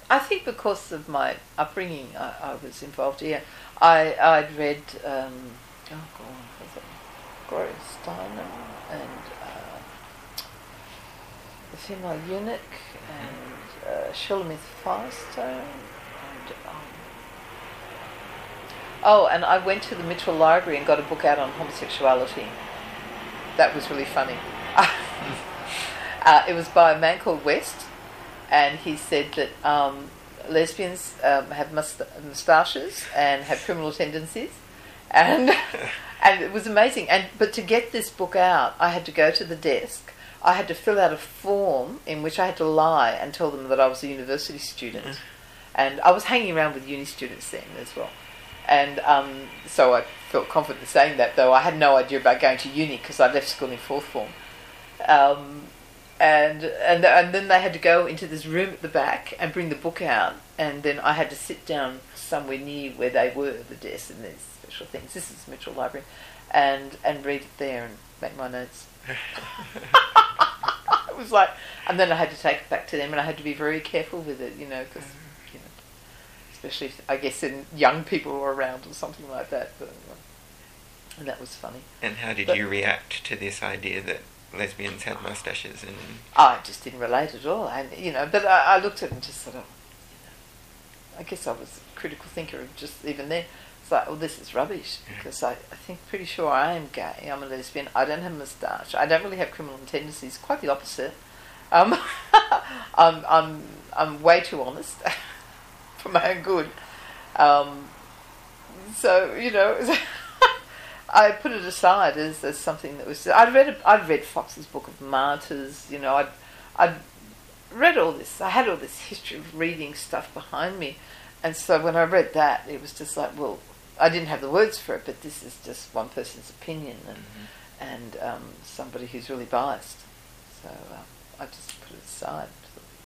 I think because of my upbringing, I was involved here. I'd read, oh God, was it Gloria Steinem and The Female Eunuch and Shulamith Firestone. And I went to the Mitchell Library and got a book out on homosexuality. That was really funny. It was by a man called West, and he said that lesbians have moustaches and have criminal tendencies, and and it was amazing. But to get this book out, I had to go to the desk. I had to fill out a form in which I had to lie and tell them that I was a university student, and I was hanging around with uni students then as well. And so I felt confident in saying that, though I had no idea about going to uni because I left school in fourth form. And then they had to go into this room at the back and bring the book out, and then I had to sit down somewhere near where they were, the desk and these special things. This is Mitchell Library, and read it there and make my notes. It was like, and then I had to take it back to them, and I had to be very careful with it, because especially if, I guess, young people were around or something like that. But, and that was funny. And how did you react to this idea that lesbians had moustaches? And I just didn't relate at all, and but I looked at it and just sort of, I guess I was a critical thinker of just even then. It's like, well, this is rubbish, because I think pretty sure I am gay. I'm a lesbian. I don't have a moustache. I don't really have criminal tendencies. Quite the opposite. I'm way too honest for my own good. So I put it aside as something that was. I'd read Fox's Book of Martyrs. I'd read all this. I had all this history of reading stuff behind me, and so when I read that, it was just like, well, I didn't have the words for it, but this is just one person's opinion, and somebody who's really biased. So I just put it aside.